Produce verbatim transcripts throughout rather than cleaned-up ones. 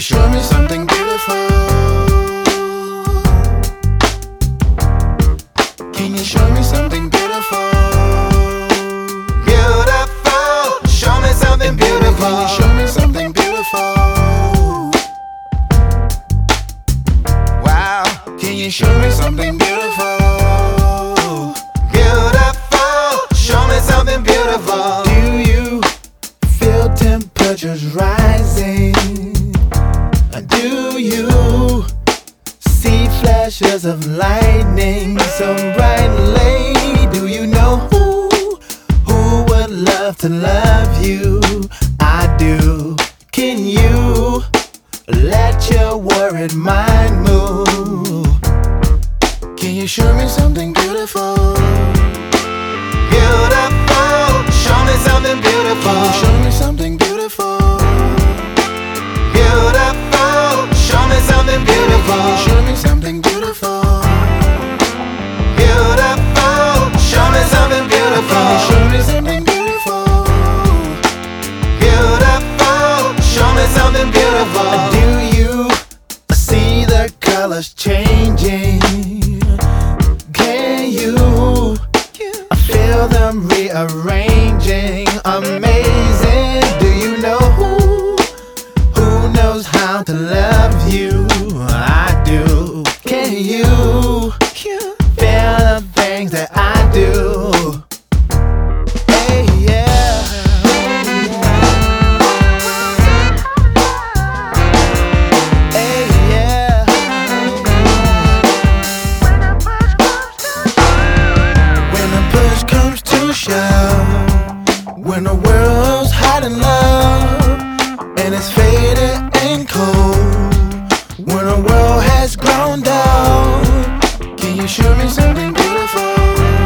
show me something beautiful? Can you show me something beautiful? Beautiful, show me something beautiful. Can you show me something beautiful? Wow, can you show me something beautiful? Beautiful, show me something beautiful. Do you feel temperatures rising? Do you see flashes of lightning so brightly? Do you know who, who would love to love you? I do. Can you let your worried mind move? Can you show me something beautiful? Beautiful, show me something beautiful. Can you show me something beautiful? Beautiful, show me something beautiful. Can you show me something beautiful? Beautiful, show me something beautiful. Can you show me something beautiful? Beautiful, show me something beautiful. Do you see the colors changing? Can you feel them rearranging? Amazing. Do you know who, who knows how to love you? I do. Can you feel the things that I do? Hey, yeah. Hey, yeah. When the push comes to shove, when the world's hot in love and it's faded and cold, when the world has grown dull, can you show me something beautiful?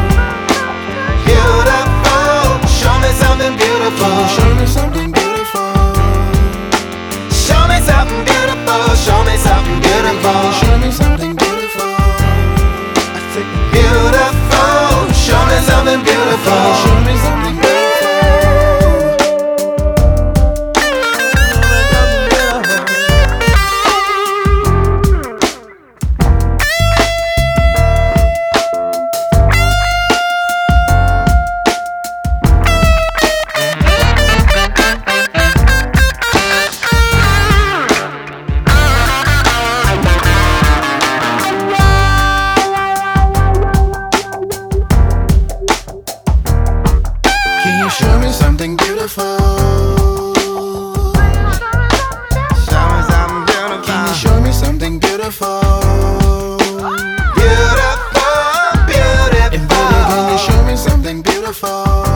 Beautiful, show me something beautiful. Can you show me something beautiful? Show me something beautiful. Show me something beautiful. Can you show me something beautiful? I think Beautiful, show me something beautiful. can you show me something beautiful? Can you show me something beautiful? Show me something beautiful. Can you show me something beautiful? Beautiful, And baby, can you beautiful. show me something beautiful?